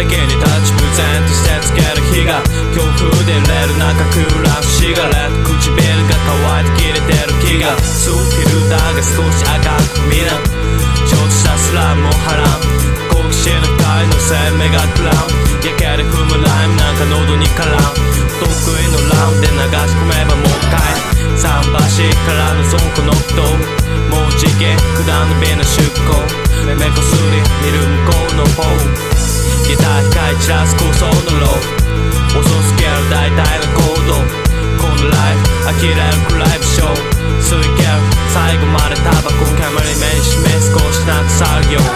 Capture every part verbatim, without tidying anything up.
間に立ち無然としてつける日が強風で揺れる中クーラーシガレット唇が乾いて切れてる気がするフィルターが少し赤く見なちょっとしたスラムも波乱好奇心の光の線目がクラウン焼けで踏むライムなんか喉に絡む得意のラウンで流し込めばもう一回桟橋からのそこの人もう次元九段の美の出航目こすり見る向こうの方ギター光散らす高層のロー遅すぎる大体の行動このライフ呆れるくらい不詳吸い切る最後までタバコ煙目に示す少しなく作業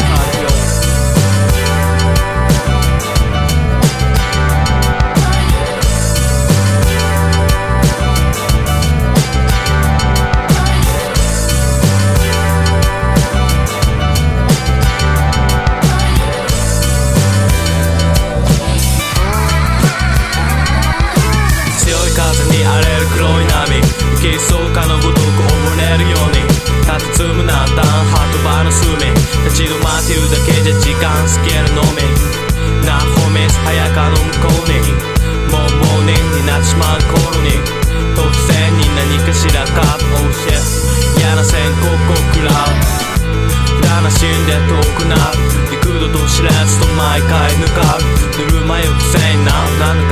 黒い波吹きそうかのごとく溺れるように佇む南端ハートバーの隅立ち止まっているだけじゃ時間過ぎるのみなホミス早かの向こうにもうモーニングになってしまう頃に突然に何かしらかオーシェ嫌な宣告を食らう普段なしんで遠くなる幾度と知らずと毎回向かうぬるま湯くせになる何